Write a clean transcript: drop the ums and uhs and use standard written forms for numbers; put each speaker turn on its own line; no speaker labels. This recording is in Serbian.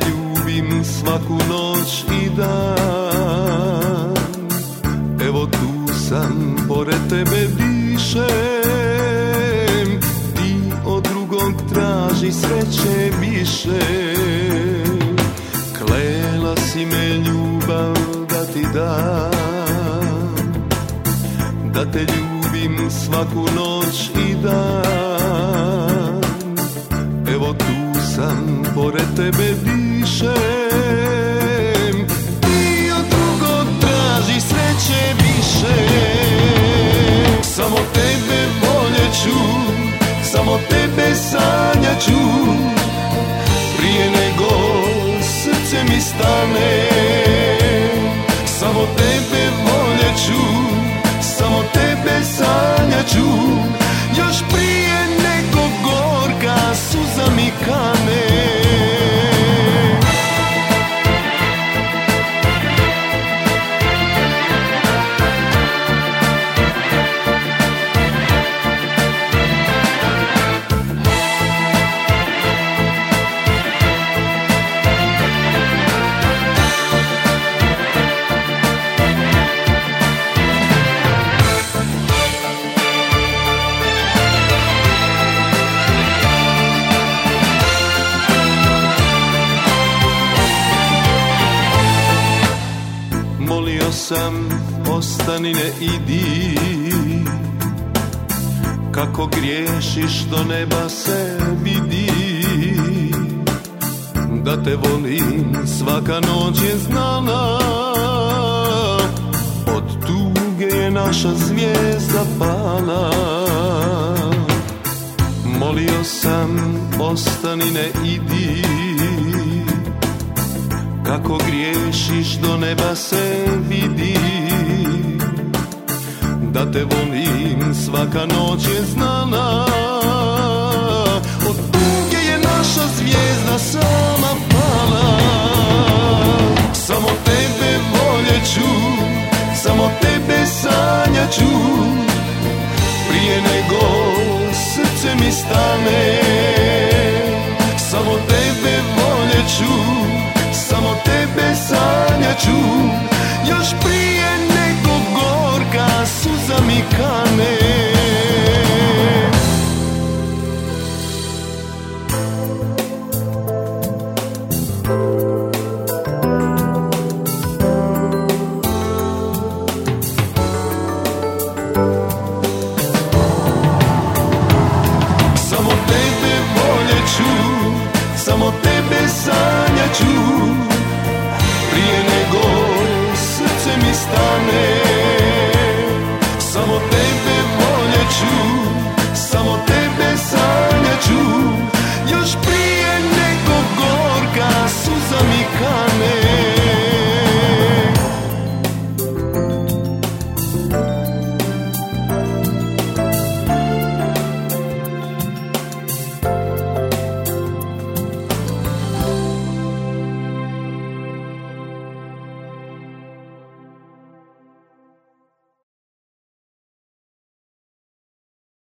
ljubim svaku noć i dan. Evo tu sam, pored tebe dišem. Ti od drugog traži sreće više. Klela si me ljubav da ti dam, da te ljubim svaku noć i dan. Evo tu sam, pored tebe dišem. Ti od drugog traži sreće više. Samo tebe voljeću, samo tebe sanjaću, prije nego srce mi stane. Samo tebe voljeću, samo tebe sanjaću, još prije nego gorka suza mi kane. Molio sam, ostani, ne idi. Kako griješiš, do neba se vidi. Da te volim, svaka noć je znana. Od tuge je naša zvijezda pala. Molio sam, ostani, ne idi. Kako griješiš, do neba se vidi. Da te volim, svaka noć je znana. Od tuge je naša zvijezda sama pala. Samo tebe voljeću, samo tebe sanjaću, prije nego srce mi stane. Samo tebe voljeću, samo tebe sanjaću, još prije nego gorka suza mi kane. Samo tebe voljeću, samo tebe sanjaću, prije nego srce mi stane. Samo tebe voljeću, samo tebe sanjaću, još prije nego gorka suza mi kane.